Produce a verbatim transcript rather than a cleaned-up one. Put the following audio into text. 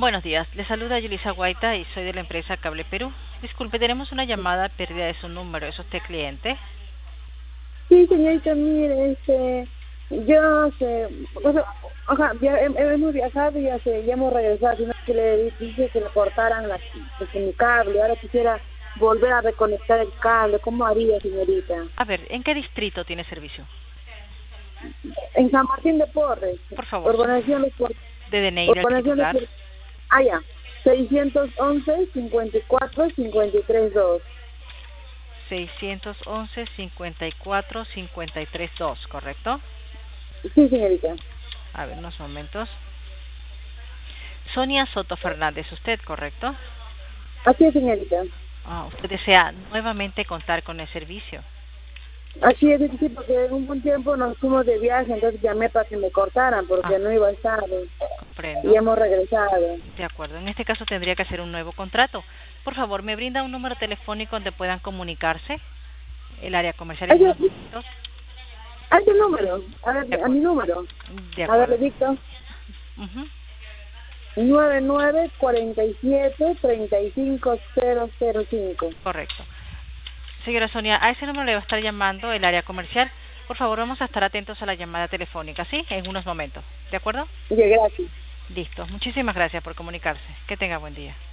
Buenos días, le saluda Yulisa Guaita y soy de la empresa Cable Perú. Disculpe, tenemos una llamada perdida de su número. ¿Es usted cliente? Sí, señorita, mire, este, yo, sé, o sea, ajá, ya hem- hemos viajado y ya, se, ya hemos regresado, sino que le dije que le cortaran la, pues, mi cable, ahora quisiera volver a reconectar el cable, ¿cómo haría, señorita? A ver, ¿en qué distrito tiene servicio? En San Martín de Porres, Por favor, su urbanización de Porres, de D N I del urbanización de titular. Porres, ah, ya, seiscientos once, cincuenta y cuatro, cincuenta y tres, dos. seiscientos once, cincuenta y cuatro, cincuenta y tres, dos, ¿correcto? Sí, señorita. A ver, unos momentos. Sonia Soto Fernández, ¿usted, correcto? Así es, señorita. Ah, ¿usted desea nuevamente contar con el servicio? Así es, sí, porque en un buen tiempo nos fuimos de viaje, entonces llamé para que me cortaran porque Ah, no iba a estar y comprendo. hemos regresado. De acuerdo, en este caso tendría que hacer un nuevo contrato. Por favor, ¿me brinda un número telefónico donde puedan comunicarse? El área comercial en Ay, unos yo- momentos. ¿A qué número? A De ver, a mi acuerdo. número. De A ver, acuerdo. le dicto. Ujú. nueve nueve cuatro siete, tres cinco cero cero cinco. Correcto. Señora Sonia, a ese número le va a estar llamando el área comercial. Por favor, vamos a estar atentos a la llamada telefónica, ¿sí? En unos momentos. ¿De acuerdo? Ya, gracias. Listo. Muchísimas gracias por comunicarse. Que tenga buen día.